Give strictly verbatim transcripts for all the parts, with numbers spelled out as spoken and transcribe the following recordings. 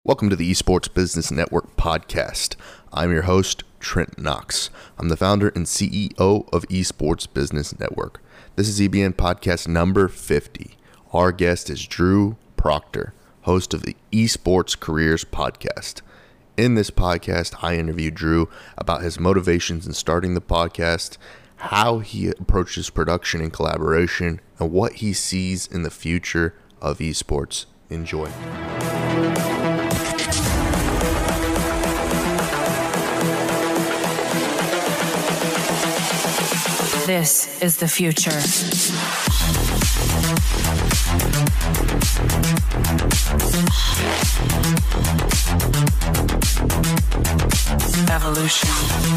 Welcome to the Esports Business Network podcast. I'm your host, Trent Knox. I'm the founder and C E O of Esports Business Network. This is E B N podcast number fifty. Our guest is Drew Proctor, host of the Esports Careers podcast. In this podcast, I interview Drew about his motivations in starting the podcast, how he approaches production and collaboration, and what he sees in the future of esports. Enjoy. This is the future. Evolution.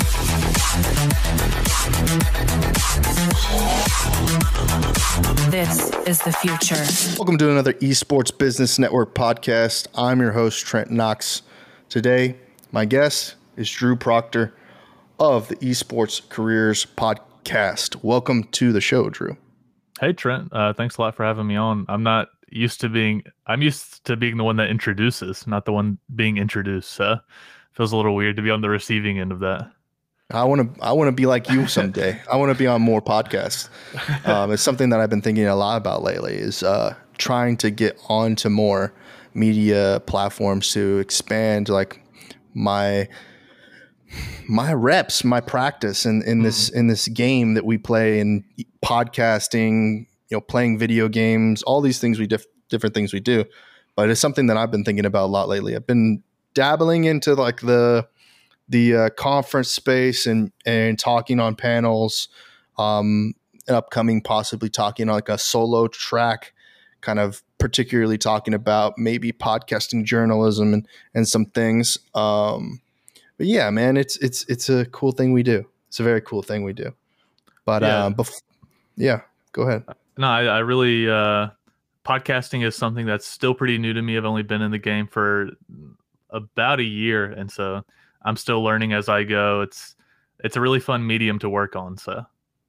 This is the future. Welcome to another Esports Business Network podcast. I'm your host, Trent Knox. Today, my guest is Drew Proctor of the Esports Careers podcast. Cast. Welcome to the show, Drew. Hey, Trent. Uh, thanks a lot for having me on. I'm not used to being, I'm used to being the one that introduces, not the one being introduced. So feels a little weird to be on the receiving end of that. I want to, I want to be like you someday. I want to be on more podcasts. Um, it's something that I've been thinking a lot about lately is uh, trying to get onto more media platforms to expand like my my reps, my practice in, in this, in this game that we play in podcasting, you know, playing video games, all these things we diff- different things we do, but it's something that I've been thinking about a lot lately. I've been dabbling into like the, the uh, conference space and, and talking on panels, um, and upcoming, possibly talking on like a solo track, kind of particularly talking about maybe podcasting journalism and, and some things, um, But yeah, man, it's it's it's a cool thing we do. It's a very cool thing we do. But yeah, uh, bef- yeah go ahead. No, I, I really uh, podcasting is something that's still pretty new to me. I've only been in the game for about a year, and so I'm still learning as I go. It's it's a really fun medium to work on. So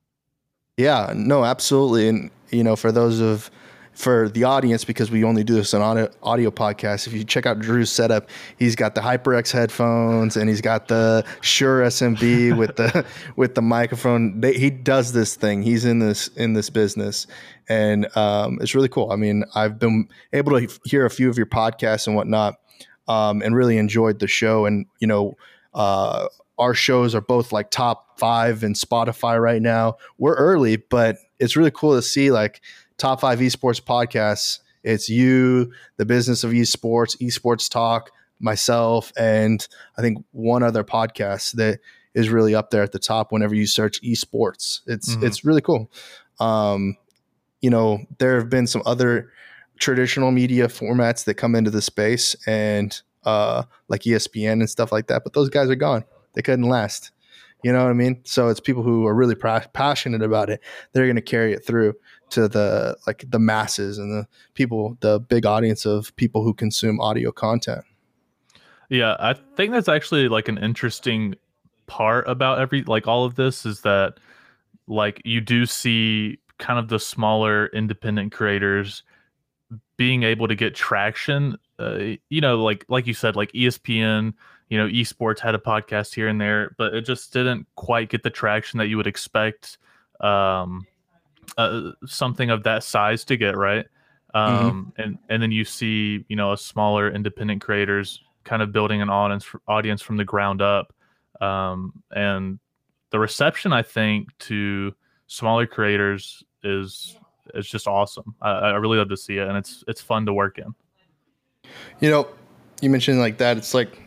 yeah, no, absolutely, and you know, for those of for the audience, because we only do this on audio, audio podcast, if you check out Drew's setup, he's got the HyperX headphones and he's got the Shure S M B with the with the microphone. They, he does this thing. He's in this in this business, and um, it's really cool. I mean, I've been able to hear a few of your podcasts and whatnot, um, and really enjoyed the show. And you know, uh, our shows are both like top five in Spotify right now. We're early, but it's really cool to see like top five esports podcasts. It's you, the business of esports, esports talk, myself, and I think one other podcast that is really up there at the top whenever you search esports. It's mm-hmm. it's really cool. Um, you know, there have been some other traditional media formats that come into the space and uh, like E S P N and stuff like that, but those guys are gone. They couldn't last. You know what I mean? So it's people who are really pra- passionate about it. They're going to carry it through to the like the masses and the people, the big audience of people who consume audio content. Yeah, I think that's actually like an interesting part about every like all of this is that like you do see kind of the smaller independent creators being able to get traction. Uh, you know, like like you said, like E S P N. You know, esports had a podcast here and there, but it just didn't quite get the traction that you would expect um, uh, something of that size to get, right? Um, mm-hmm. And and then you see, you know, a smaller independent creators kind of building an audience audience from the ground up, um, and the reception, I think, to smaller creators is is just awesome. I, I really love to see it, and it's it's fun to work in. You know, you mentioned like that. It's like.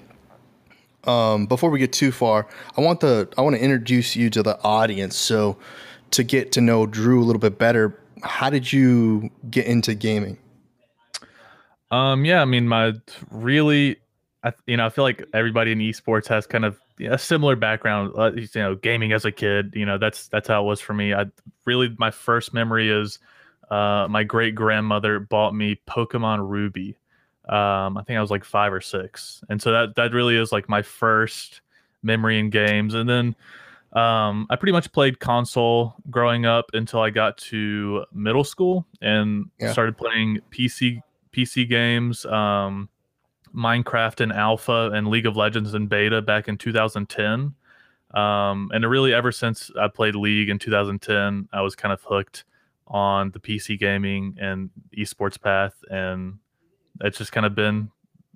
Um, before we get too far, I want the I want to introduce you to the audience. So, to get to know Drew a little bit better, how did you get into gaming? Um, yeah, I mean, my really, I, you know, I feel like everybody in esports has kind of a similar background. Uh, you know, gaming as a kid, you know, that's that's how it was for me. I really, my first memory is uh, my great grandmother bought me Pokemon Ruby. Um, I think I was like five or six. And so that, that really is like my first memory in games. And then um, I pretty much played console growing up until I got to middle school and yeah. started playing P C P C games. Um, Minecraft in alpha and League of Legends in beta back in two thousand ten. Um, and really, ever since I played League in two thousand ten, I was kind of hooked on the P C gaming and esports path, and it's just kind of been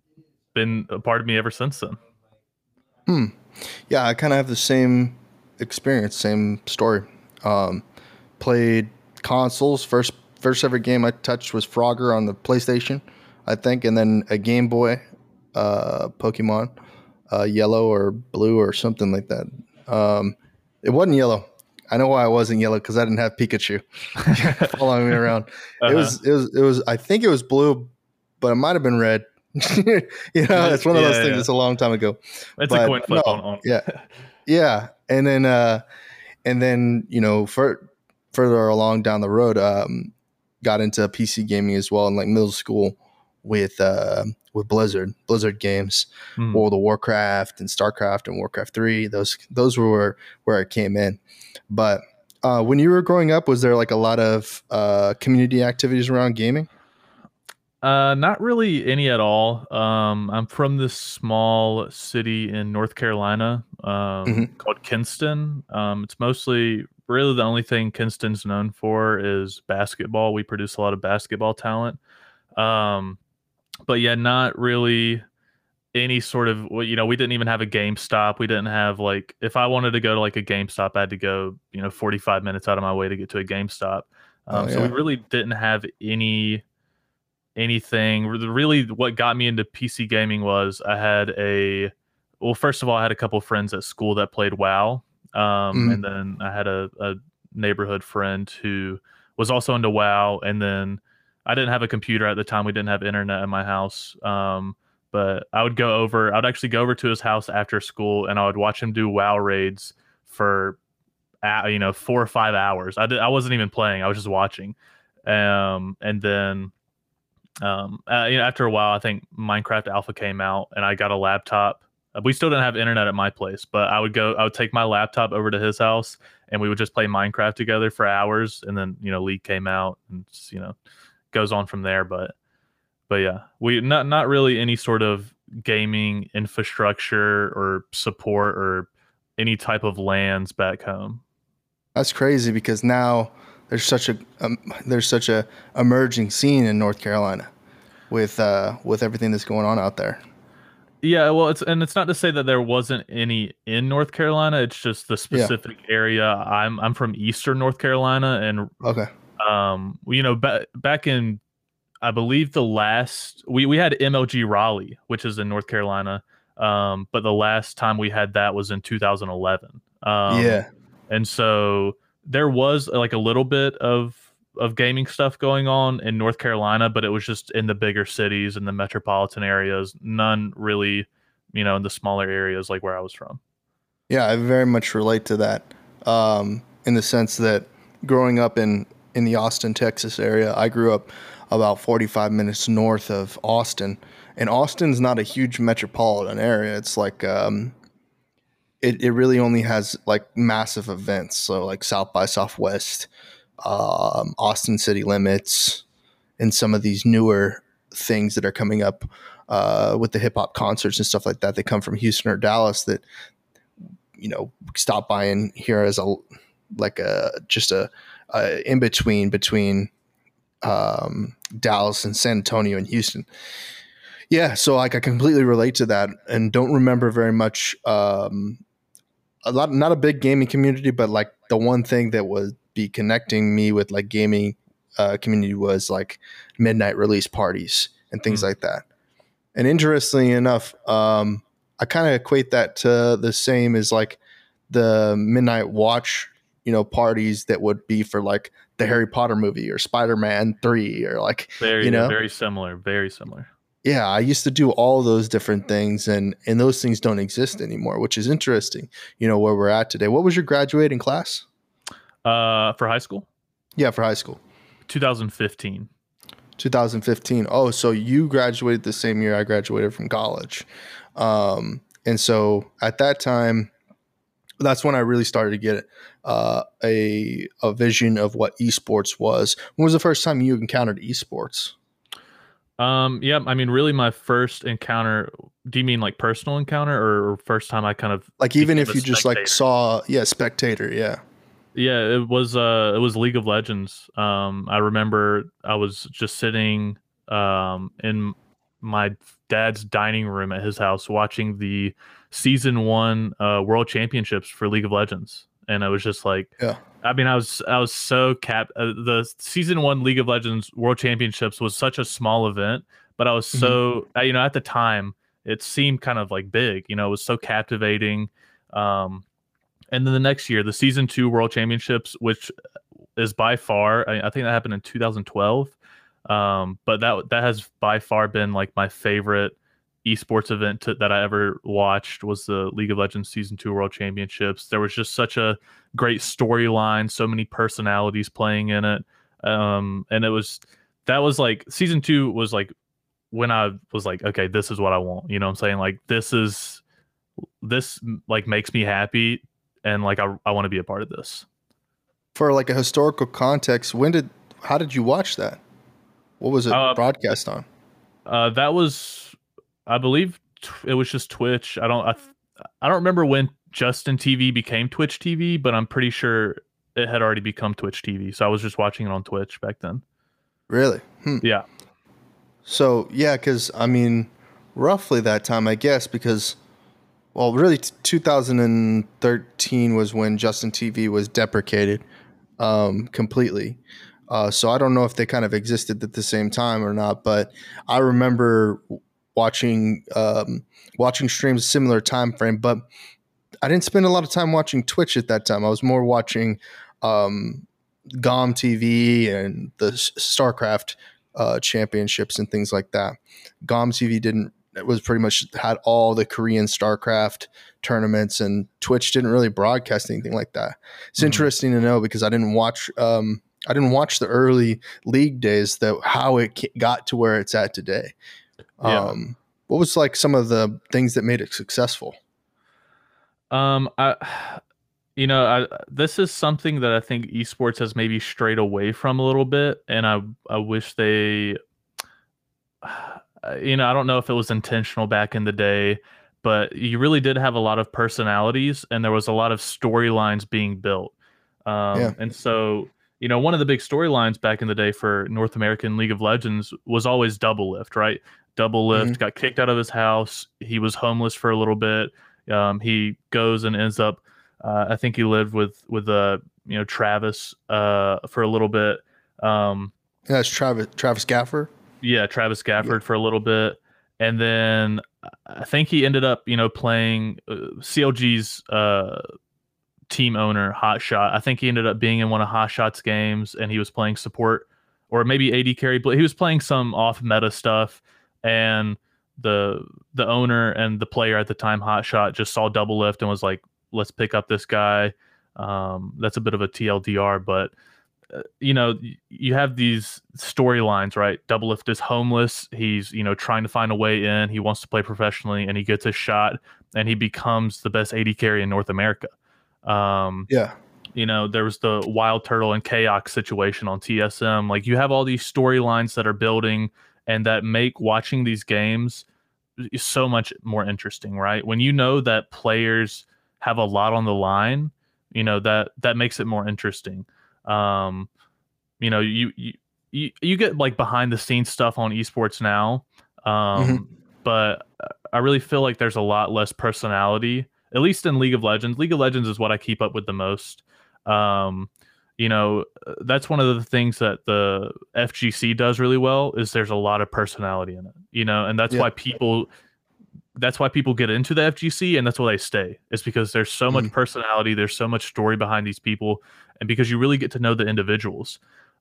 been a part of me ever since then. Hmm. Yeah, I kind of have the same experience, same story. Um, played consoles. First, first ever game I touched was Frogger on the PlayStation, I think, and then a Game Boy, uh, Pokemon, uh, yellow or blue or something like that. Um, it wasn't yellow. I know why it wasn't yellow, because I didn't have Pikachu following me around. Uh-huh. It was, it was, it was. I think it was blue, but it might have been red. You know, it's one of yeah, those things. Yeah. It's a long time ago. It's but a coin flip no, on, on. Yeah, yeah, and then, uh, and then you know, for, further along down the road, um, got into P C gaming as well in like middle school with uh, with Blizzard, Blizzard games, mm. World of Warcraft and StarCraft and Warcraft three. Those those were where, where I came in. But uh, when you were growing up, was there like a lot of uh, community activities around gaming? Uh, not really any at all. Um, I'm from this small city in North Carolina um, mm-hmm. called Kinston. Um, it's mostly really the only thing Kinston's known for is basketball. We produce a lot of basketball talent. Um, but yeah, not really any sort of, you know, we didn't even have a GameStop. We didn't have like, if I wanted to go to like a GameStop, I had to go, you know, forty-five minutes out of my way to get to a GameStop. Um, oh, yeah. So we really didn't have any anything. Really what got me into P C gaming was I had a, well, first of all, I had a couple of friends at school that played WoW. Um, mm-hmm. And then I had a, a neighborhood friend who was also into WoW. And then I didn't have a computer at the time. We didn't have internet in my house. Um, but I would go over, I would actually go over to his house after school and I would watch him do WoW raids for, uh, you know, four or five hours. I did, I wasn't even playing. I was just watching. Um, and then, um, uh, you know, after a while, I think Minecraft Alpha came out and I got a laptop. We still didn't have internet at my place, but I would go, I would take my laptop over to his house and we would just play Minecraft together for hours. And then, you know, League came out and, you know, goes on from there. But, but yeah, we not, not really any sort of gaming infrastructure or support or any type of LANs back home. That's crazy because now there's such a, um, there's such a emerging scene in North Carolina with, uh, with everything that's going on out there. Yeah, well, it's and it's not to say that there wasn't any in North Carolina. It's just the specific yeah. area. I'm I'm from Eastern North Carolina, and okay, um, you know, ba- back in, I believe the last we we had M L G Raleigh, which is in North Carolina, um, but the last time we had that was in two thousand eleven. Um, yeah, and so there was like a little bit of. of gaming stuff going on in North Carolina, but it was just in the bigger cities and the metropolitan areas, none really, you know, in the smaller areas like where I was from. Yeah, I very much relate to that um, in the sense that growing up in, in the Austin, Texas area, I grew up about forty-five minutes north of Austin, and Austin's not a huge metropolitan area. It's like, um, it, it really only has like massive events. So like South by Southwest, um, Austin City Limits, and some of these newer things that are coming up uh, with the hip hop concerts and stuff like that. They come from Houston or Dallas that, you know, stop by in here as a, like a, just a, a in between, between um, Dallas and San Antonio and Houston. Yeah. So like I completely relate to that and don't remember very much, um, a lot, not a big gaming community, but like the one thing that was, be connecting me with like gaming uh, community was like midnight release parties and things mm. like that. And interestingly enough, um, I kind of equate that to the same as like the midnight watch, you know, parties that would be for like the Harry Potter movie or Spider-Man three or like, very, you know, very similar, very similar. Yeah. I used to do all those different things and, and those things don't exist anymore, which is interesting, you know, where we're at today. What was your graduating class? Uh, for high school? Yeah, for high school. twenty fifteen. twenty fifteen. Oh, so you graduated the same year I graduated from college. Um, and so at that time, that's when I really started to get uh, a a vision of what esports was. When was the first time you encountered esports? Um, yeah, I mean, really, my first encounter. Do you mean like personal encounter, or first time I kind of Like even became if a you just like spectator? saw, yeah, spectator, yeah. Yeah, it was uh it was League of Legends. Um I remember I was just sitting um in my dad's dining room at his house watching the season one uh world championships for League of Legends. And I was just like Yeah. I mean I was I was so cap uh, the season one League of Legends world championships was such a small event, but I was Hmm. so uh, you know at the time it seemed kind of like big, you know, it was so captivating. Um and then the next year, the season two World Championships, which is by far, I, I think that happened in two thousand twelve. Um, but that that has by far been like my favorite esports event to, that I ever watched was the League of Legends season two World Championships. There was just such a great storyline, so many personalities playing in it, um, and it was that was like season two was like when I was like, okay, this is what I want. You know what I'm saying? Like this is this like makes me happy and like I, I want to be a part of this. For like a historical context, when did how did you watch that? What was it Uh, broadcast on? uh, that was, I believe, t- it was just Twitch. I don't, I, th- I don't remember when Justin T V became Twitch T V, but I'm pretty sure it had already become Twitch T V. So I was just watching it on Twitch back then. Really? Hmm. Yeah. So yeah, because I mean, roughly that time, I guess, because well, really, t- two thousand thirteen was when Justin T V was deprecated um, completely. Uh, so I don't know if they kind of existed at the same time or not, but I remember watching um, watching streams similar time frame. But I didn't spend a lot of time watching Twitch at that time. I was more watching um, G O M T V and the S- StarCraft uh, championships and things like that. G O M T V didn't it was pretty much had all the Korean StarCraft tournaments, and Twitch didn't really broadcast anything like that. It's hmm interesting to know because I didn't watch um, I didn't watch the early league days that how it got to where it's at today. Yeah. Um, what was like some of the things that made it successful? Um, I, you know, I this is something that I think esports has maybe strayed away from a little bit, and I I wish they you know, I don't know if it was intentional back in the day, but you really did have a lot of personalities and there was a lot of storylines being built. Yeah. Um, and so, you know, one of the big storylines back in the day for North American League of Legends was always Double Lift, right? Double Lift Hmm. got kicked out of his house. He was homeless for a little bit. Um, he goes and ends up, uh, I think he lived with with uh, you know Travis uh, for a little bit. Um, Yeah, that's Travis Travis Gaffer. yeah, Travis Yeah. Gafford for a little bit, and then I think he ended up, you know, playing uh, C L G's uh, team owner, Hot Shot. I think he ended up being in one of Hot Shot's games, and he was playing support or maybe A D carry, but he was playing some off meta stuff, and the the owner and the player at the time, Hot Shot, just saw Double Lift and was like, "Let's pick up this guy." Um, that's a bit of a T L D R, but uh, you know, you have these storylines, right? Doublelift is homeless. He's, you know, trying to find a way in. He wants to play professionally and he gets a shot and he becomes the best A D carry in North America. Um, Yeah. you know, there was the Wild Turtle and Chaos situation on T S M. Like you have all these storylines that are building and that make watching these games so much more interesting, right? When you know that players have a lot on the line, you know, that that makes it more interesting. Um, you know, you, you you you get like behind the scenes stuff on esports now, Hmm. um, but I really feel like there's a lot less personality, at least in League of Legends. League of Legends is what I keep up with the most. Um, you know, that's one of the things that the F G C does really well is there's a lot of personality in it. You know, and that's Yeah. why people that's why people get into the F G C and that's why they stay. It's because there's so Hmm. much personality, there's so much story behind these people, and because you really get to know the individuals.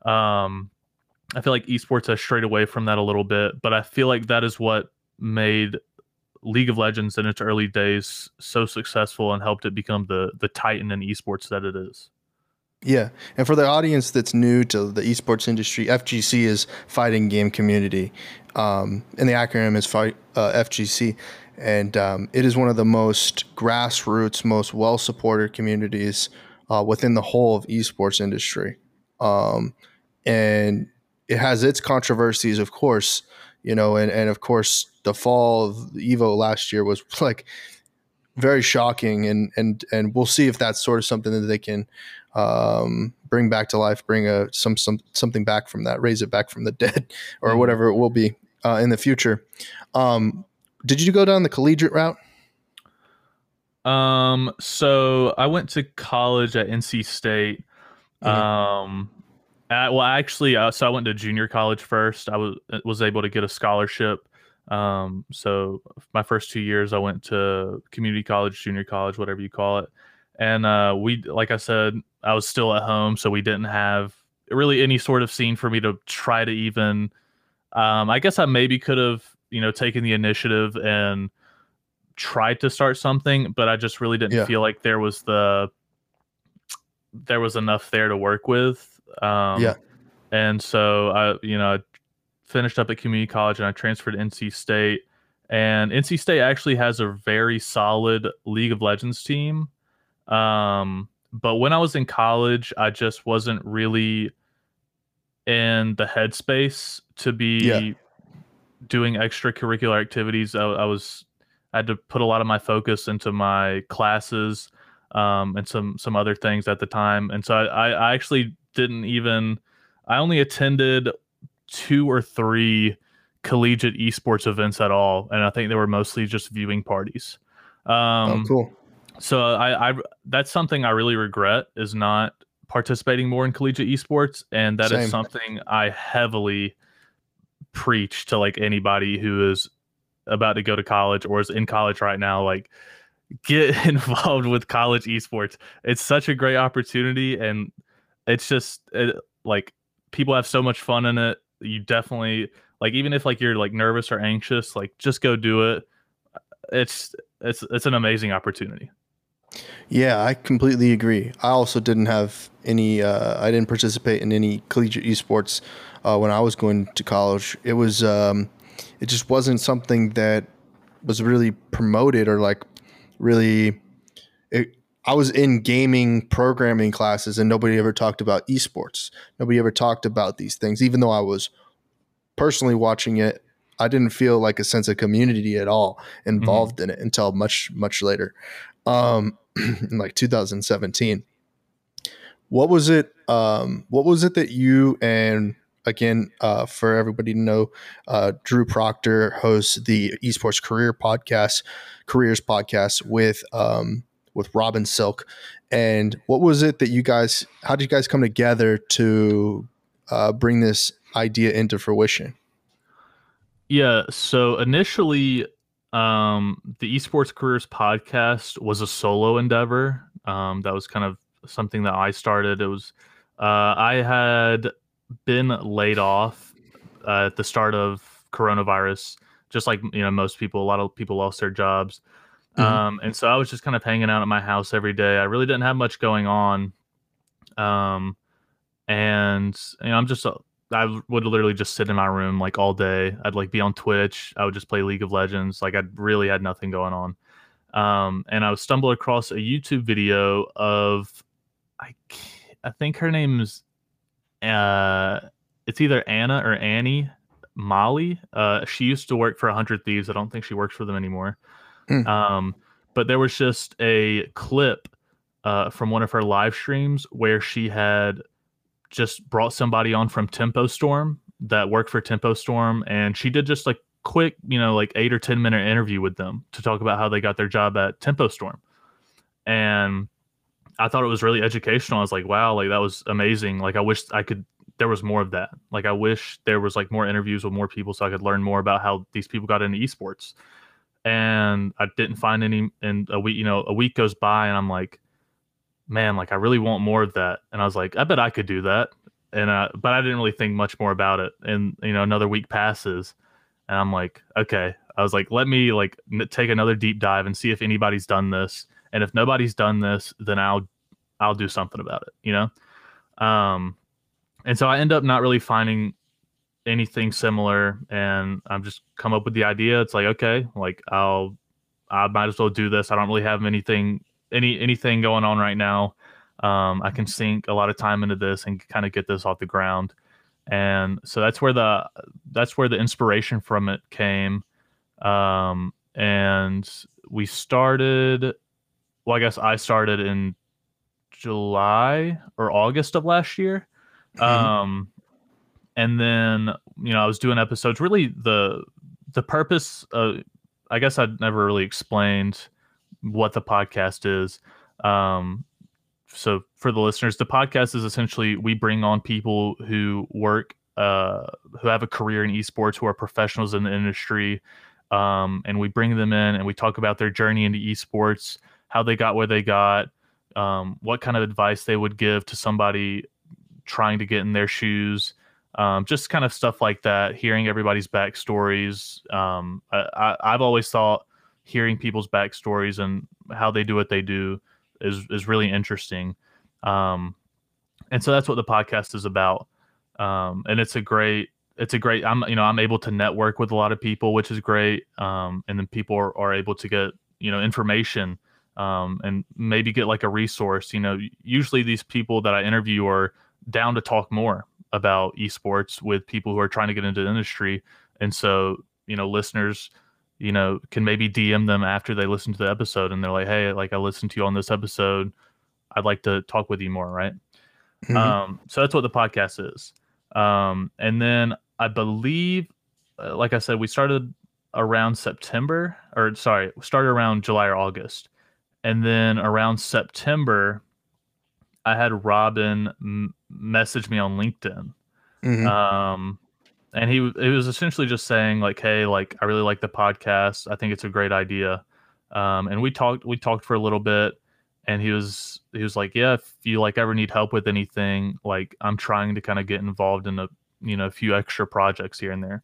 Um, I feel like esports has strayed away from that a little bit, but I feel like that is what made League of Legends in its early days so successful and helped it become the the titan in esports that it is. Yeah. And for the audience that's new to the esports industry, F G C is Fighting Game Community. Um, and the acronym is fight, uh, F G C. And um, it is one of the most grassroots, most well supported communities uh, within the whole of esports industry. Um, and it has its controversies, of course. you know, and, and of course the fall of Evo last year was like very shocking, and, and, and we'll see if that's sort of something that they can um, bring back to life, bring a, some, some, something back from that, raise it back from the dead or mm-hmm. whatever it will be uh, in the future. Um, did you go down the collegiate route? Um, so I went to college at N C State. Mm-hmm. Um, I, well, actually, uh, so I went to junior college first. I was was able to get a scholarship. Um, so my first two years, I went to community college, junior college, whatever you call it. And uh, we, like I said, I was still at home, so we didn't have really any sort of scene for me to try to even. Um, I guess I maybe could have, you know, taken the initiative and tried to start something, but I just really didn't yeah. feel like there was the there was enough there to work with. Um, yeah. And so I, you know, I finished up at community college and I transferred to N C State. And N C State actually has a very solid League of Legends team. Um, but when I was in college, I just wasn't really in the headspace to be yeah. doing extracurricular activities. I, I was I had to put a lot of my focus into my classes um, and some some other things at the time. And so I, I actually didn't even, I only attended two or three collegiate esports events at all. And I think they were mostly just viewing parties. Um, oh, cool. So I, I that's something I really regret, is not participating more in collegiate esports. And that Same. is something I heavily preach to like anybody who is about to go to college or is in college right now. Like, get involved with college esports. It's such a great opportunity, and it's just it, like people have so much fun in it. You definitely, like, even if like you're like nervous or anxious, like just go do it. It's it's it's an amazing opportunity. Yeah, I completely agree. I also didn't have any uh I didn't participate in any collegiate esports uh when I was going to college. It was um it just wasn't something that was really promoted or like really it, I was in gaming programming classes and nobody ever talked about esports. Nobody ever talked about these things. Even though I was personally watching it, I didn't feel like a sense of community at all involved mm-hmm. in it until much, much later. Um, in like two thousand seventeen. What was it? Um, what was it that you and again, uh, for everybody to know, uh, Drew Proctor hosts the Esports Career Podcast, Careers Podcast with um, with Robin Silk. And what was it that you guys? How did you guys come together to uh, bring this idea into fruition? Yeah. So initially, um, the Esports Careers Podcast was a solo endeavor. Um, that was kind of something that I started. It was uh, I had been laid off uh, at the start of coronavirus, just like, you know, most people. A lot of people lost their jobs, mm-hmm. um, and so I was just kind of hanging out at my house every day. I really didn't have much going on, um, and you know, I'm just. I would literally just sit in my room like all day. I'd like be on Twitch. I would just play League of Legends. Like I really had nothing going on. Um, and I stumbled across a YouTube video of, I, I think her name's, uh, it's either Anna or Annie Molly. Uh, she used to work for one hundred Thieves. I don't think she works for them anymore. Mm. Um, but there was just a clip uh, from one of her live streams where she had just brought somebody on from Tempo Storm that worked for Tempo Storm, and she did just like quick, you know, like eight or ten minute interview with them to talk about how they got their job at Tempo Storm. And I thought it was really educational. I was like, wow, like that was amazing. Like I wish I could, there was more of that. Like I wish there was like more interviews with more people so I could learn more about how these people got into esports. And I didn't find any. And a week, you know, a week goes by and I'm like, man, like I really want more of that. And I was like, I bet I could do that. And, uh, but I didn't really think much more about it. And, you know, another week passes and I'm like, okay, I was like, let me like n- take another deep dive and see if anybody's done this. And if nobody's done this, then I'll, I'll do something about it, you know? Um, and so I end up not really finding anything similar, and I'm just come up with the idea. It's like, okay, like I'll, I might as well do this. I don't really have anything any anything going on right now. Um, I can sink a lot of time into this and kind of get this off the ground. And so that's where the that's where the inspiration from it came. Um, and we started. Well, I guess I started in July or August of last year. Mm-hmm. Um, and then you know I was doing episodes. Really, the the purpose. Uh, I guess I'd never really explained what the podcast is. Um, so for the listeners, the podcast is essentially we bring on people who work, uh, who have a career in esports, who are professionals in the industry, um, and we bring them in and we talk about their journey into esports, how they got where they got, um, what kind of advice they would give to somebody trying to get in their shoes, um, just kind of stuff like that. Hearing everybody's backstories. Um, I, I, I've always thought hearing people's backstories and how they do what they do is is really interesting. Um, and so that's what the podcast is about. Um, and it's a great it's a great I'm you know I'm able to network with a lot of people, which is great. Um, and then people are, are able to get you know information, um, and maybe get like a resource. You know, usually these people that I interview are down to talk more about esports with people who are trying to get into the industry. And so, you know, listeners, you know, can maybe D M them after they listen to the episode and they're like, hey, like I listened to you on this episode. I'd like to talk with you more. Right. Mm-hmm. Um, so that's what the podcast is. Um, and then I believe, uh, like I said, we started around September or sorry, we started around July or August. And then around September, I had Robin m- message me on LinkedIn. Mm-hmm. Um, and he it was essentially just saying like, hey, like I really like the podcast. I think it's a great idea. Um, and we talked we talked for a little bit, and he was he was like, yeah, if you like ever need help with anything, like I'm trying to kind of get involved in a you know a few extra projects here and there.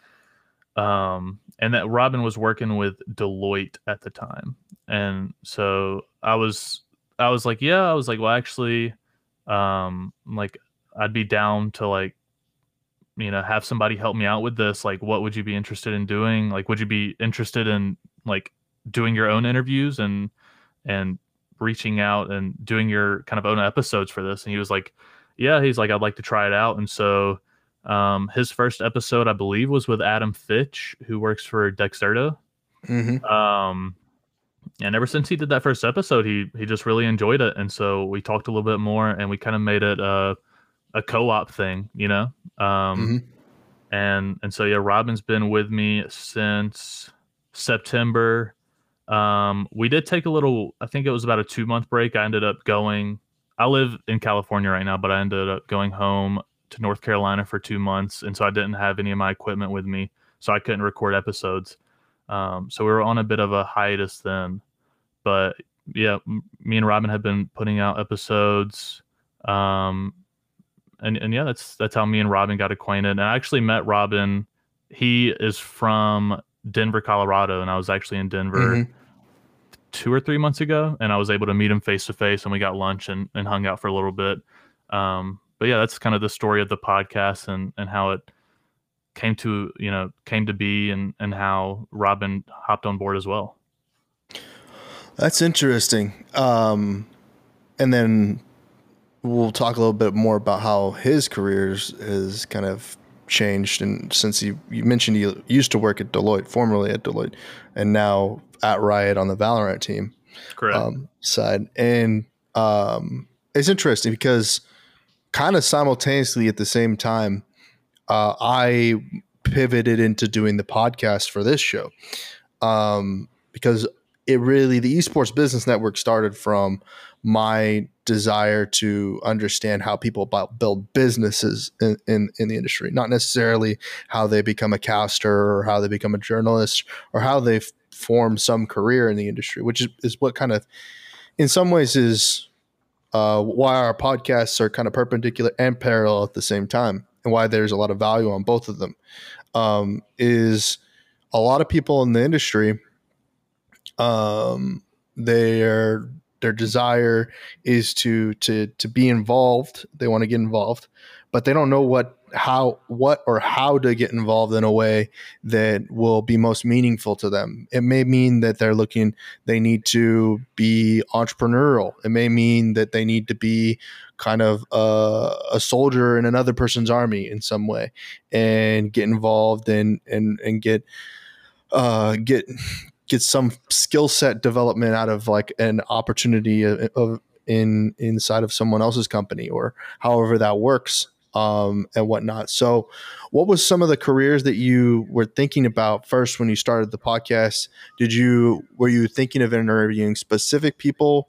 Um, and that Robin was working with Deloitte at the time, and so I was I was like, yeah, I was like, well, actually, um, like I'd be down to like you know have somebody help me out with this. Like, what would you be interested in doing? Like, would you be interested in like doing your own interviews and and reaching out and doing your kind of own episodes for this? And he was like, yeah, he's like, I'd like to try it out. And so um, his first episode, I believe, was with Adam Fitch, who works for Dexerto. Mm-hmm. Um, and ever since he did that first episode, he he just really enjoyed it. And so we talked a little bit more, and we kind of made it a a co-op thing, you know. Um, Mm-hmm. and and so yeah, Robin's been with me since September. Um, we did take a little, I think it was about a two month break. I ended up going, I live in California right now, but I ended up going home to North Carolina for two months. And so I didn't have any of my equipment with me, so I couldn't record episodes. Um, so we were on a bit of a hiatus then. But yeah, m- me and Robin have been putting out episodes. Um, and, and yeah, that's that's how me and Robin got acquainted. And I actually met Robin. He is from Denver, Colorado, and I was actually in Denver Mm-hmm. two or three months ago, and I was able to meet him face to face, and we got lunch and, and hung out for a little bit. Um, but yeah, that's kind of the story of the podcast and and how it came to you know came to be, and and how Robin hopped on board as well. That's interesting. Um, and then we'll talk a little bit more about how his career has kind of changed. And since you, you mentioned he used to work at Deloitte, formerly at Deloitte, and now at Riot on the Valorant team Correct. um, side. And um, it's interesting because kind of simultaneously at the same time, uh, I pivoted into doing the podcast for this show um, because it really, the Esports Business Network started from my desire to understand how people build businesses in, in, in the industry, not necessarily how they become a caster or how they become a journalist or how they form some career in the industry, which is, is what kind of, in some ways, is uh, why our podcasts are kind of perpendicular and parallel at the same time, and why there's a lot of value on both of them. Um, is a lot of people in the industry, um, their their desire is to to to be involved. They want to get involved, but they don't know what how what or how to get involved in a way that will be most meaningful to them. It may mean that they're looking they need to be entrepreneurial. It may mean that they need to be kind of a, a soldier in another person's army in some way and get involved and and and get uh get get some skill set development out of like an opportunity of, of in inside of someone else's company or however that works, um, and whatnot. So what was some of the careers that you were thinking about first when you started the podcast? Did you, were you thinking of interviewing specific people,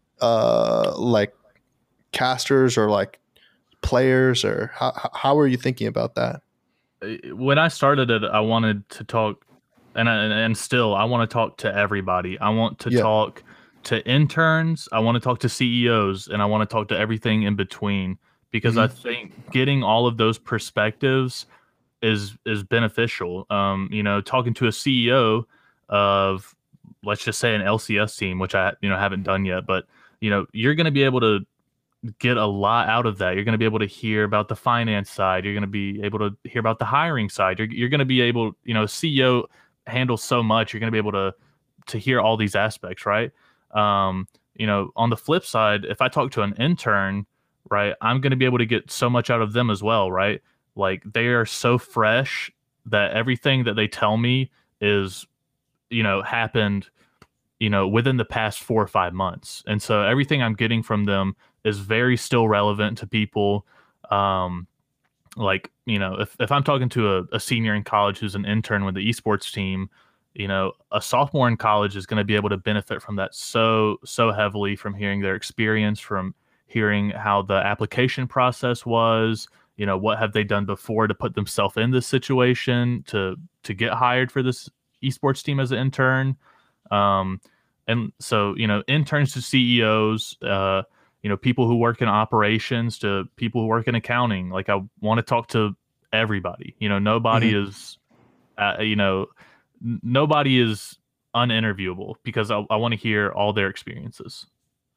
uh, like casters or like players, or how, how were you thinking about that? When I started it, I wanted to talk, and I, and still I want to talk to everybody. I want to Yeah. talk to interns. I want to talk to C E Os, and I want to talk to everything in between, because Mhm. I think getting all of those perspectives is is beneficial. Um, you know, talking to a C E O of, let's just say, an L C S team, which I you know haven't done yet, but you know, you're going to be able to get a lot out of that. You're going to be able to hear about the finance side. You're going to be able to hear about the hiring side. You're you're going to be able, you know, C E O handles so much. You're going to be able to to hear all these aspects, right? Um, you know, on the flip side, if I talk to an intern, right, I'm going to be able to get so much out of them as well, right? Like, they are so fresh that everything that they tell me is, you know, happened, you know, within the past four or five months. And so everything I'm getting from them is very still relevant to people. Um, like, you know, if, if I'm talking to a, a senior in college who's an intern with the esports team, you know, a sophomore in college is going to be able to benefit from that so, so heavily, from hearing their experience, from hearing how the application process was, you know, what have they done before to put themselves in this situation to, to get hired for this esports team as an intern. Um, and so, you know, interns to C E Os, uh, you know, people who work in operations to people who work in accounting. Like, I want to talk to everybody. You know, nobody Mhm. is, uh, you know, n- nobody is uninterviewable, because I, I want to hear all their experiences.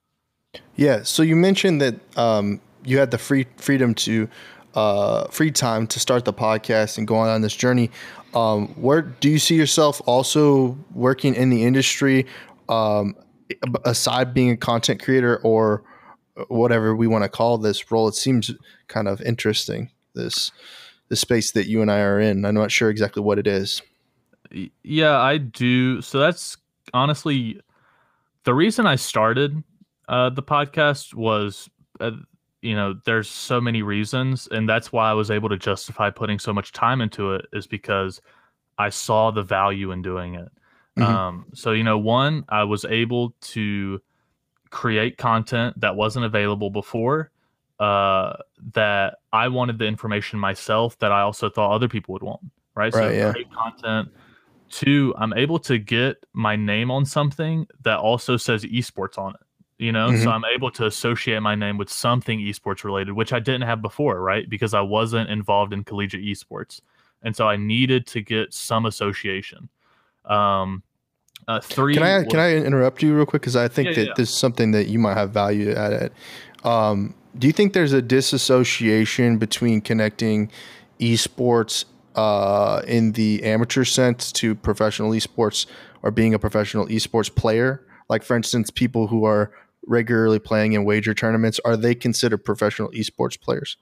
Yeah. So you mentioned that um, you had the free freedom to uh, free time to start the podcast and go on this journey. Um, where do you see yourself also working in the industry, um, aside being a content creator or whatever we want to call this role? It seems kind of interesting, this the space that you and I are in. I'm not sure exactly what it is. Y- Yeah, I do. So that's honestly the reason I started uh, the podcast was, uh, you know, there's so many reasons, and that's why I was able to justify putting so much time into it, is because I saw the value in doing it. Hmm. Um, so, you know, one, I was able to create content that wasn't available before, uh, that I wanted the information myself that I also thought other people would want, right? So Right. Yeah. create content. Two, I'm able to get my name on something that also says esports on it. You know, so Hmm. I'm able to associate my name with something esports related, which I didn't have before, right? Because I wasn't involved in collegiate esports. And so I needed to get some association. Um, uh, Can three I can was, I interrupt you real quick, because I yeah, think yeah, that this is something that you might have value at it. Um, do you think there's a disassociation between connecting esports uh, in the amateur sense to professional esports, or being a professional esports player? Like, for instance, people who are regularly playing in wager tournaments, are they considered professional esports players?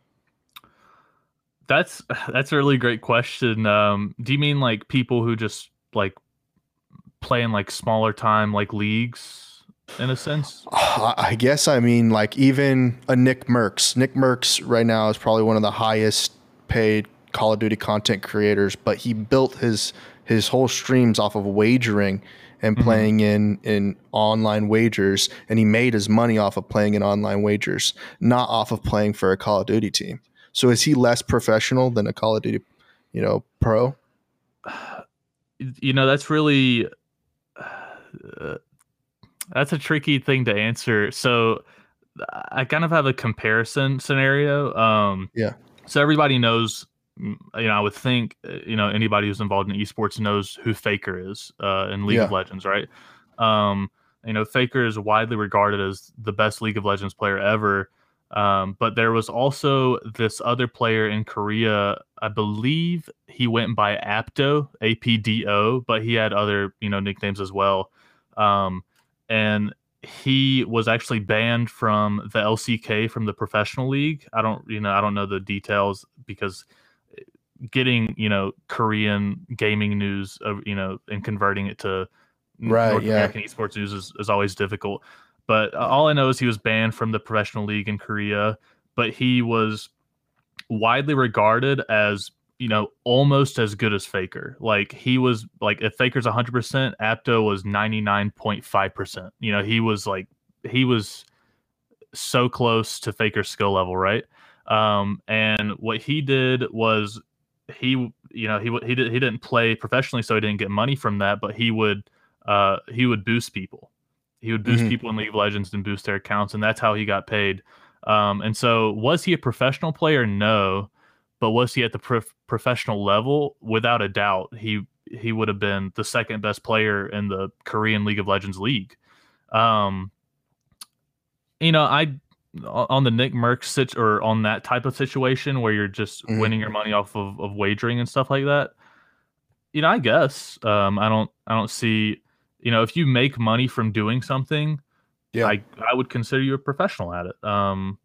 that's that's a really great question. Um, do you mean like people who just like play in like smaller time like leagues in a sense? I guess I mean, like, even a Nick Merckx. Nick Merckx right now is probably one of the highest paid Call of Duty content creators, but he built his his whole streams off of wagering and Mhm. playing in in online wagers, and he made his money off of playing in online wagers, not off of playing for a Call of Duty team. So is he less professional than a Call of Duty, you know, pro? You know, that's really uh, that's a tricky thing to answer. So I kind of have a comparison scenario. Um, Yeah. so everybody knows, mm, you know, I would think, uh, you know, anybody who's involved in esports knows who Faker is uh, in League of Yeah. Legends, right? Um, you know, Faker is widely regarded as the best League of Legends player ever. Um, but there was also this other player in Korea. I believe he went by Apto, A P D O, but he had other, you know, nicknames as well. Um, and he was actually banned from the L C K, from the professional league. I don't, you know, I don't know the details, because getting, you know, Korean gaming news, uh, you know, and converting it to Right, North yeah. American esports news is, is always difficult. But uh, all I know is he was banned from the professional league in Korea, but he was widely regarded as, you know, almost as good as Faker. Like, he was like, if Faker's one hundred percent, Apto was ninety-nine point five percent. You know, he was like, he was so close to Faker's skill level, right? Um, and what he did was he, you know, he he did he didn't play professionally, so he didn't get money from that, but he would uh he would boost people. He would boost Mhm. people in League of Legends and boost their accounts, and that's how he got paid. Um, and so, was he a professional player? No, but was he at the prof- professional level? Without a doubt, he he would have been the second best player in the Korean League of Legends league. Um, you know, I on the Nick Merck sit or on that type of situation where you're just Mhm. winning your money off of, of wagering and stuff like that. You know, I guess um, I don't I don't see, you know, if you make money from doing something, Yeah. I I would consider you a professional at it. Um,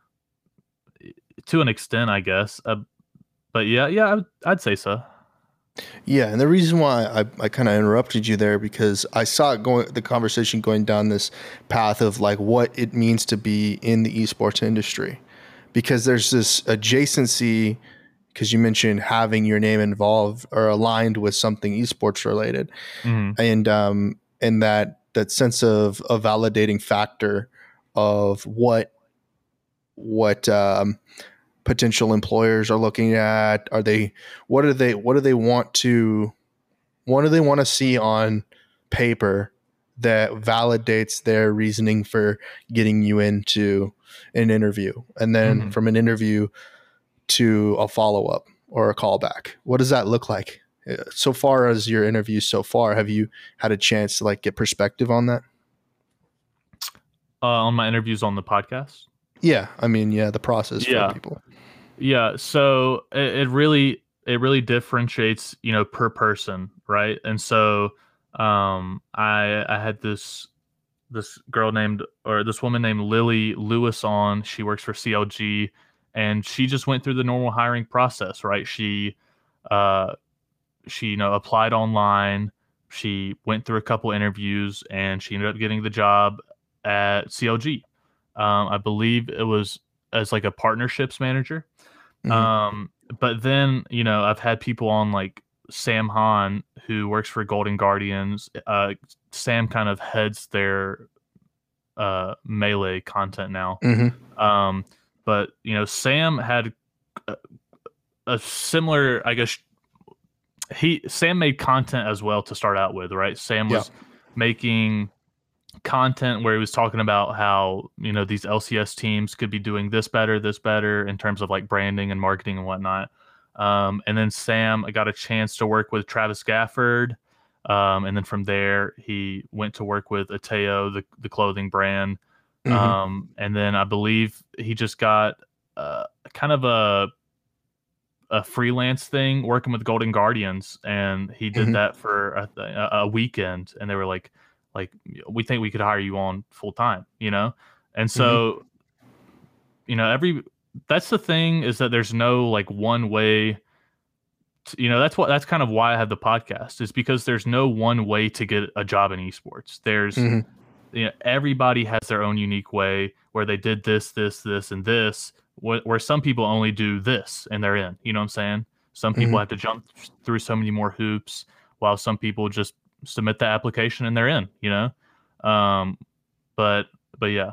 to an extent, I guess. Uh, but yeah, yeah, I would, I'd say so. Yeah, and the reason why I, I kind of interrupted you there, because I saw it going, the conversation going down this path of like what it means to be in the esports industry, because there's this adjacency, because you mentioned having your name involved or aligned with something esports related, hmm and um and that that sense of a validating factor of what what um potential employers are looking at. Are they what are they what do they want to what do they want to see on paper that validates their reasoning for getting you into an interview, and then hmm from an interview to a follow-up or a callback? What does that look like? Uh, so far as your interviews so far, have you had a chance to like get perspective on that? Uh, on my interviews on the podcast. Yeah, I mean, yeah, the process for Yeah, people. yeah. So it, it really it really differentiates, you know, per person, right? And so um, I I had this this girl named or this woman named Lily Lewis on. She works for C L G, and she just went through the normal hiring process, right? She uh she you know applied online, she went through a couple interviews, and she ended up getting the job at C L G. Um, I believe it was as like a partnerships manager. Hmm. Um, but then, you know, I've had people on like Sam Hahn, who works for Golden Guardians. Uh, Sam kind of heads their uh, melee content now. Hmm. Um, but you know, Sam had a, a similar, I guess. He Sam made content as well to start out with, right? Sam Yeah. was making content where he was talking about how, you know, these L C S teams could be doing this better, this better in terms of like branding and marketing and whatnot. Um, and then Sam got a chance to work with Travis Gafford. Um, and then from there, he went to work with Ateo, the, the clothing brand. Hmm. Um, and then I believe he just got uh, kind of a a freelance thing working with Golden Guardians, and he did Hmm. that for a, a weekend, and they were like, like we think we could hire you on full time, you know, and Hmm. so you know every that's the thing is that there's no like one way. To, you know that's what that's kind of why I have the podcast is because there's no one way to get a job in esports. There's Hmm. you know everybody has their own unique way where they did this, this, this, and this. Wh- where some people only do this and they're in. You know what I'm saying? Some people Hmm. have to jump through so many more hoops, while some people just submit the application and they're in. You know, um, but but yeah.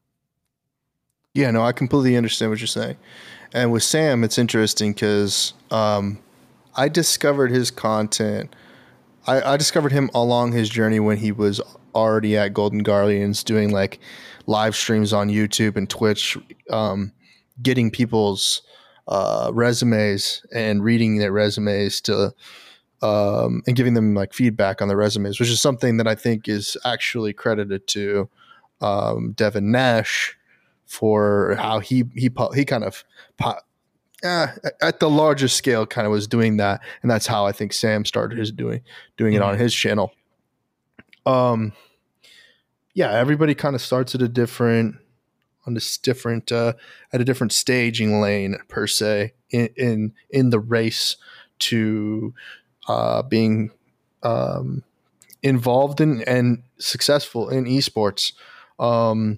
Yeah, no, I completely understand what you're saying. And with Sam, it's interesting because um, I discovered his content. I, I discovered him along his journey when he was already at Golden Guardians doing like live streams on YouTube and Twitch, um, getting people's uh, resumes and reading their resumes to um, and giving them like feedback on their resumes, which is something that I think is actually credited to um, Devin Nash for how he he he kind of uh, at the larger scale kind of was doing that, and that's how I think Sam started his doing doing it on his channel. Um, yeah, everybody kind of starts at a different on this different uh, at a different staging lane per se in in, in the race to uh, being um, involved in and successful in esports. Um,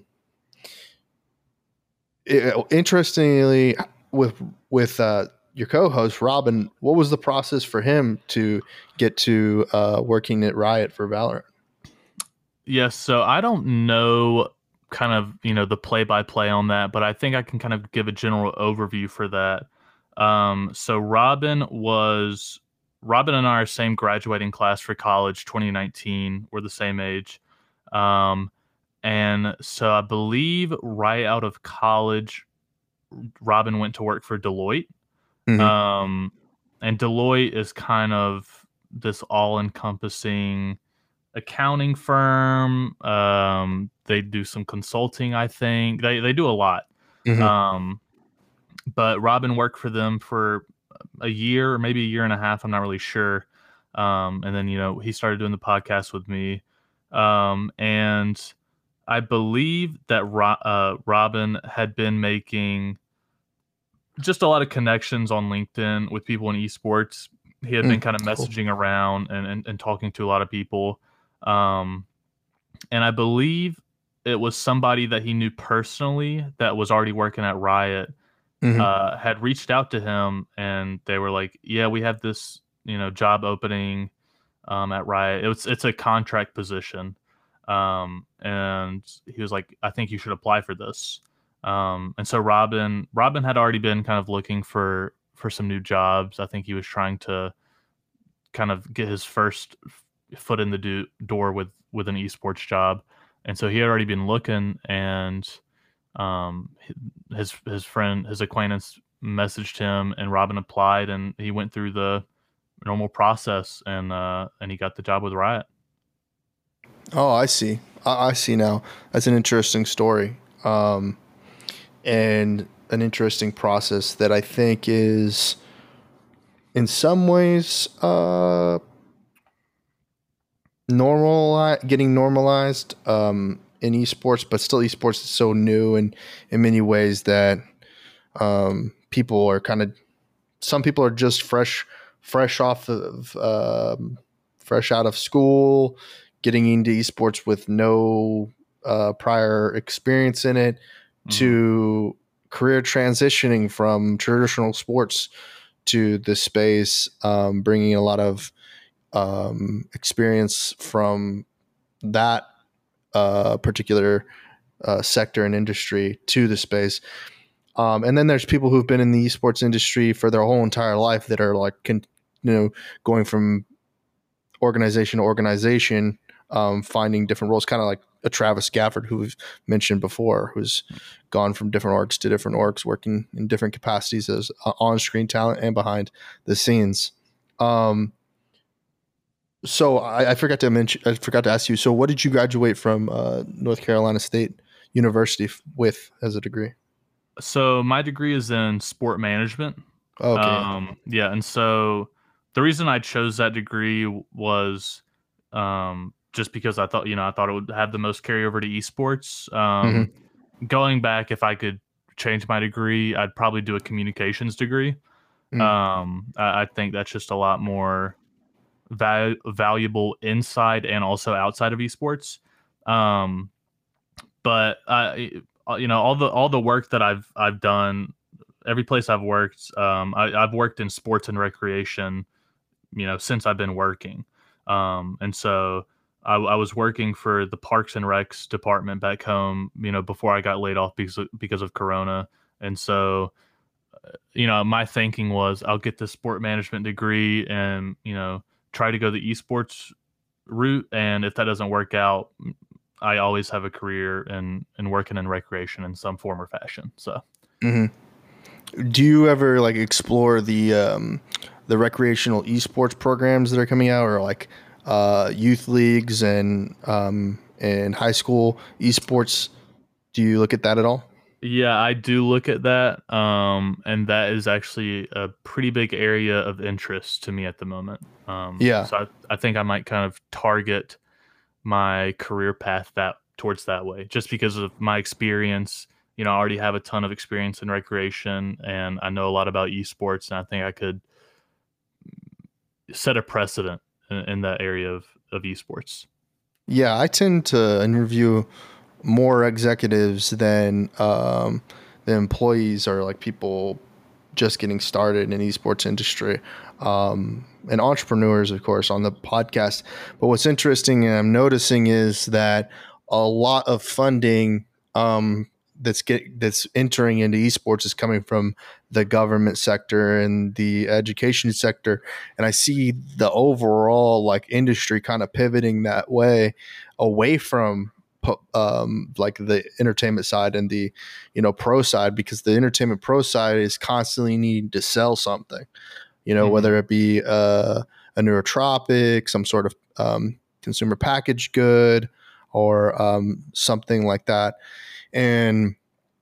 it, interestingly, with with uh, your co-host Robin, what was the process for him to get to uh, working at Riot for Valorant? Yes, so I don't know kind of, you know, the play-by-play on that, but I think I can kind of give a general overview for that. Um, so Robin was, Robin and I are same graduating class for college, twenty nineteen. We're the same age. Um, and so I believe right out of college, Robin went to work for Deloitte. Mm-hmm. Um, and Deloitte is kind of this all-encompassing accounting firm. Um, they do some consulting, I think. They they do a lot. Mm-hmm. Um, but Robin worked for them for a year or maybe a year and a half. I'm not really sure. Um, and then, you know, he started doing the podcast with me. Um, and I believe that Ro- uh, Robin had been making just a lot of connections on LinkedIn with people in esports. He had been kind of messaging around and, and, and talking to a lot of people. Um, and I believe it was somebody that he knew personally that was already working at Riot, mm-hmm. uh, had reached out to him, and they were like, yeah, we have this, you know, job opening, um, at Riot. It was, it's a contract position. Um, and he was like, I think you should apply for this. Um, and so Robin, Robin had already been kind of looking for, for some new jobs. I think he was trying to kind of get his first foot in the do- door with, with an esports job. And so he had already been looking, and um, his, his friend, his acquaintance messaged him, and Robin applied, and he went through the normal process, and, uh, and he got the job with Riot. Oh, I see. I, I see now. That's an interesting story. Um, and an interesting process that I think is in some ways, uh, normal, getting normalized, um, in esports, but still esports is so new and in many ways that, um, people are kind of, some people are just fresh, fresh off of, um, fresh out of school, getting into esports with no, uh, prior experience in it, mm-hmm. to career transitioning from traditional sports to this space, um, bringing a lot of, um, experience from that, uh, particular, uh, sector and industry to the space. Um, and then there's people who've been in the esports industry for their whole entire life that are like, con- you know, going from organization to organization, um, finding different roles, kind of like a Travis Gafford, who we've mentioned before, who's gone from different orgs to different orgs, working in different capacities as uh, on-screen talent and behind the scenes. Um, so I, I forgot to mention, I forgot to ask you. So what did you graduate from uh, North Carolina State University f- with as a degree? So my degree is in sport management. Okay. Um, yeah, and so the reason I chose that degree was um, just because I thought, you know, I thought it would have the most carryover to esports. Um, mm-hmm. Going back, if I could change my degree, I'd probably do a communications degree. Mm. Um, I, I think that's just a lot more val- valuable inside and also outside of esports. Um, but I, you know, all the all the work that I've I've done, every place I've worked, um, I, I've worked in sports and recreation, you know, since I've been working. Um, and so I, I was working for the Parks and Recs department back home, you know, before I got laid off because of, because of Corona. And so, you know, my thinking was I'll get the sport management degree and, you know, try to go the esports route. And if that doesn't work out, I always have a career in, in working in recreation in some form or fashion. So, mm-hmm. Do you ever like explore the, um, the recreational esports programs that are coming out, or like, uh, youth leagues and, um, and high school esports? Do you look at that at all? Yeah, I do look at that, um, and that is actually a pretty big area of interest to me at the moment. Um, Yeah. so I, I think I might kind of target my career path that towards that way, just because of my experience. You know, I already have a ton of experience in recreation, and I know a lot about esports, and I think I could set a precedent in, in that area of of esports. Yeah, I tend to interview more executives than um, the employees or like people just getting started in the esports industry, um, and entrepreneurs, of course, on the podcast. But what's interesting and I'm noticing is that a lot of funding um, that's get that's entering into esports is coming from the government sector and the education sector, and I see the overall like industry kind of pivoting that way away from um, like the entertainment side and the, you know, pro side, because the entertainment pro side is constantly needing to sell something, you know, mm-hmm. whether it be uh, a neurotropic, some sort of um, consumer packaged good, or um, something like that, and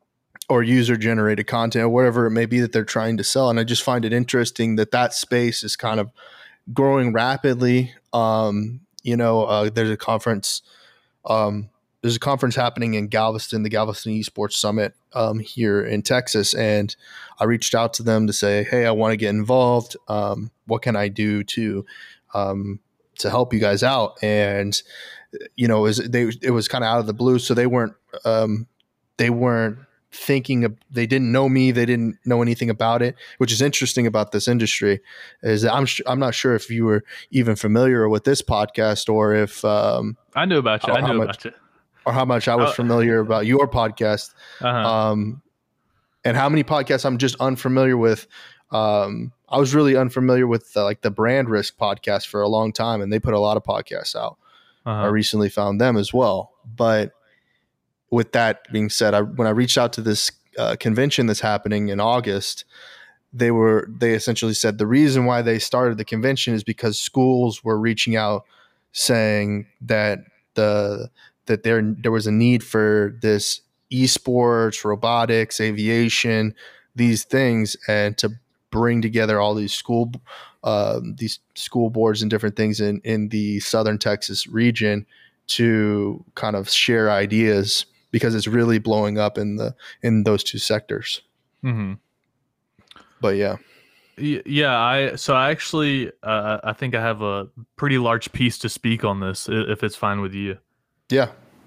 or user generated content or whatever it may be that they're trying to sell. And I just find it interesting that that space is kind of growing rapidly. Um, you know, uh, there's a conference. Um, There's a conference happening in Galveston, the Galveston Esports Summit um, here in Texas. And I reached out to them to say, hey, I want to get involved. Um, what can I do to um, to help you guys out? And, you know, it was, they, it was kind of out of the blue. So they weren't um, they weren't thinking of, they didn't know me. They didn't know anything about it, which is interesting about this industry is that I'm, I'm not sure if you were even familiar with this podcast or if um, I knew about you. I knew much, about you. Or how much I was familiar about your podcast, uh-huh. um, and how many podcasts I'm just unfamiliar with. Um, I was really unfamiliar with the, like the Brand Risk podcast for a long time, and they put a lot of podcasts out. Uh-huh. I recently found them as well. But with that being said, I, when I reached out to this uh, convention that's happening in August, they were they essentially said the reason why they started the convention is because schools were reaching out saying that the that there there was a need for this esports, robotics, aviation, these things, and to bring together all these school uh, these school boards and different things in, in the Southern Texas region to kind of share ideas, because it's really blowing up in the in those two sectors. Mm-hmm. But yeah. Yeah, I so I actually uh, I think I have a pretty large piece to speak on this, if it's fine with you. Yeah.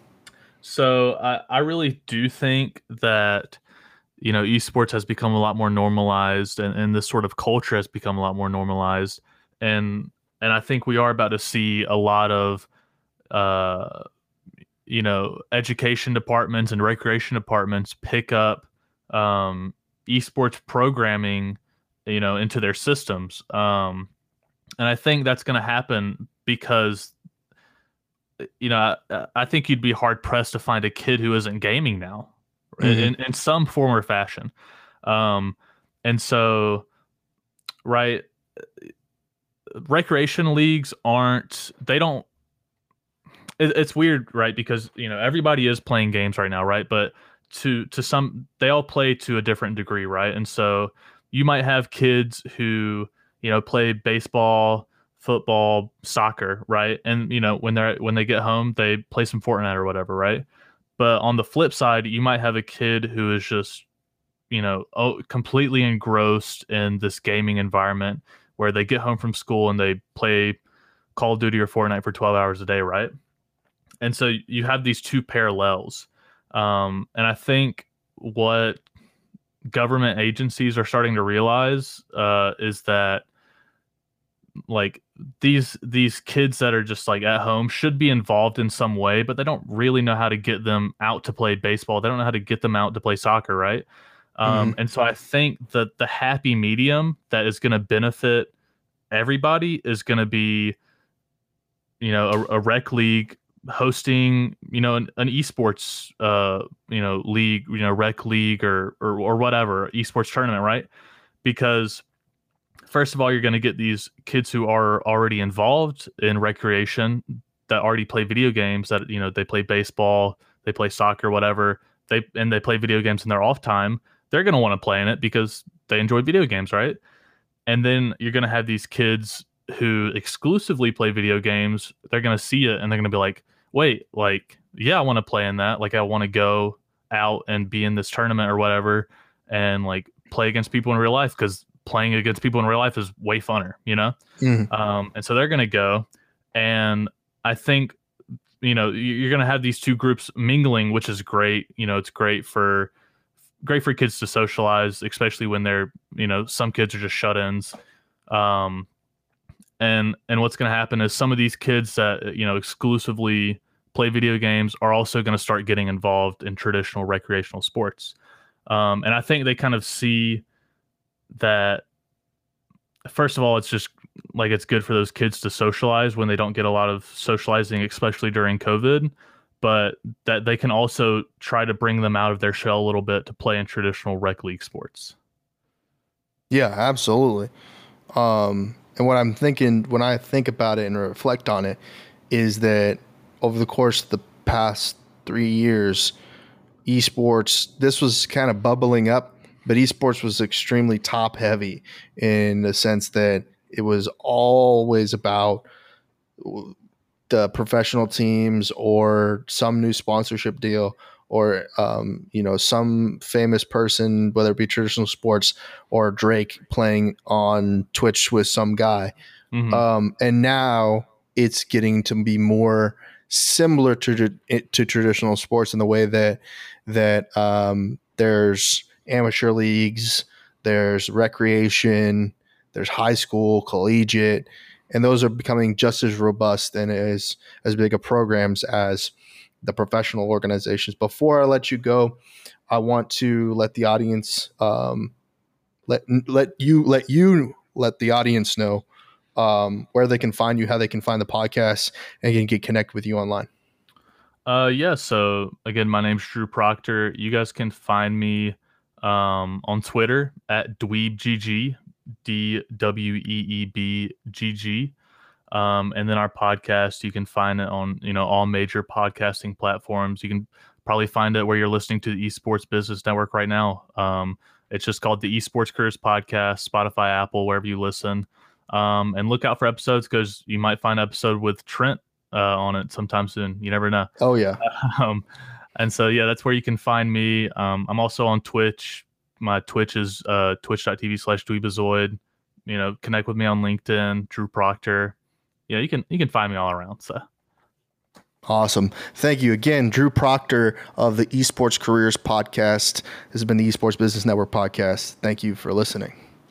So I, I really do think that, you know, esports has become a lot more normalized, and, and this sort of culture has become a lot more normalized. And and I think we are about to see a lot of, uh, you know, education departments and recreation departments pick up um, esports programming, you know, into their systems. Um, and I think that's going to happen because, you know, I, I think you'd be hard pressed to find a kid who isn't gaming now, mm-hmm. in, in some form or fashion. Um, and so, right, recreation leagues aren't, they don't, it, it's weird, right? Because, you know, everybody is playing games right now, right? But to, to some, they all play to a different degree, right? And so you might have kids who, you know, play baseball, football, soccer, right? And, you know, when they're when they get home, they play some Fortnite or whatever, right? But on the flip side, you might have a kid who is just, you know, oh, completely engrossed in this gaming environment where they get home from school and they play Call of Duty or Fortnite for twelve hours a day, right? And so you have these two parallels. Um, and I think what government agencies are starting to realize uh, is that, like, these these kids that are just like at home should be involved in some way, but they don't really know how to get them out to play baseball. They don't know how to get them out to play soccer, right? Um, mm-hmm. And so I think that the happy medium that is going to benefit everybody is going to be, you know, a, a rec league hosting, you know, an, an esports, uh, you know, league, you know, rec league or or or whatever esports tournament, right? Because first of all, you're going to get these kids who are already involved in recreation that already play video games, that, you know, they play baseball, they play soccer, whatever. they and they play video games in their off time, they're going to want to play in it because they enjoy video games, right? And then you're going to have these kids who exclusively play video games. They're going to see it and they're going to be like, wait, like, yeah, I want to play in that. Like, I want to go out and be in this tournament or whatever and like play against people in real life, because playing against people in real life is way funner, you know? Mm. Um, and so they're going to go. And I think, you know, you're going to have these two groups mingling, which is great. You know, it's great for great for kids to socialize, especially when they're, you know, some kids are just shut-ins. Um, and and what's going to happen is some of these kids that, you know, exclusively play video games are also going to start getting involved in traditional recreational sports. Um, and I think they kind of see that, first of all, it's just like it's good for those kids to socialize when they don't get a lot of socializing, especially during COVID. But that they can also try to bring them out of their shell a little bit to play in traditional rec league sports. Yeah, absolutely. Um, and what I'm thinking when I think about it and reflect on it is that over the course of the past three years, esports, this was kind of bubbling up, but esports was extremely top heavy in the sense that it was always about the professional teams or some new sponsorship deal or, um, you know, some famous person, whether it be traditional sports or Drake playing on Twitch with some guy. Mm-hmm. Um, and now it's getting to be more similar to, to traditional sports in the way that, that um, there's amateur leagues, there's recreation, there's high school, collegiate, and those are becoming just as robust and as as big of programs as the professional organizations. Before I let you go, I want to let the audience um, let let you let you let the audience know um, where they can find you, how they can find the podcast, and can get connected with you online. Uh, yeah. So again, my name's Drew Proctor. You guys can find me um, on Twitter at DweebGG. D W E E B G G. Um, and then our podcast, you can find it on, you know, all major podcasting platforms. You can probably find it where you're listening to the Esports Business Network right now. Um, it's just called the Esports Careers Podcast, Spotify, Apple, wherever you listen. Um, and look out for episodes because you might find an episode with Trent uh, on it sometime soon. You never know. Oh, yeah. Um, and so, yeah, that's where you can find me. Um, I'm also on Twitch. My Twitch is uh, twitch.tv slash dweebazoid. You know, connect with me on LinkedIn, Drew Proctor. Yeah, you can you can find me all around. So awesome. Thank you again, Drew Proctor of the Esports Careers Podcast. This has been the Esports Business Network podcast. Thank you for listening.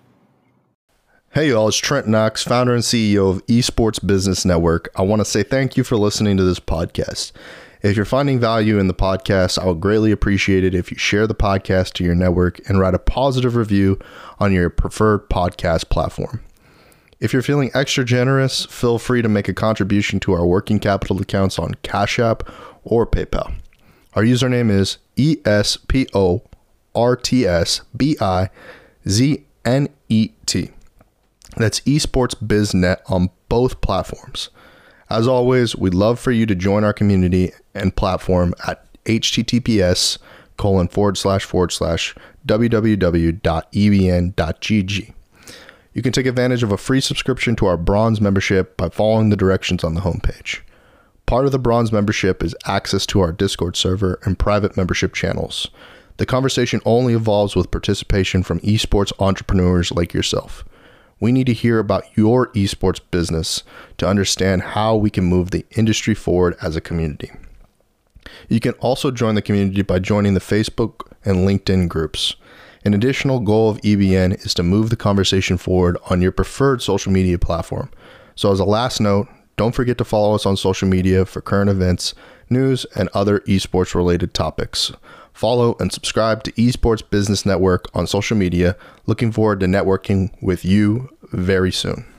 Hey y'all, it's Trent Knox, founder and C E O of Esports Business Network. I want to say thank you for listening to this podcast. If you're finding value in the podcast, I would greatly appreciate it if you share the podcast to your network and write a positive review on your preferred podcast platform. If you're feeling extra generous, feel free to make a contribution to our working capital accounts on Cash App or PayPal. Our username is E S P O R T S B I Z N E T. That's Esports BizNet on both platforms. As always, we'd love for you to join our community and platform at https colon forward slash forward slash www dot e b n dot g g. You can take advantage of a free subscription to our Bronze membership by following the directions on the homepage. Part of the Bronze membership is access to our Discord server and private membership channels. The conversation only evolves with participation from esports entrepreneurs like yourself. We need to hear about your esports business to understand how we can move the industry forward as a community. You can also join the community by joining the Facebook and LinkedIn groups. An additional goal of E B N is to move the conversation forward on your preferred social media platform. So as a last note, don't forget to follow us on social media for current events, news, and other esports related topics. Follow and subscribe to Esports Business Network on social media. Looking forward to networking with you very soon.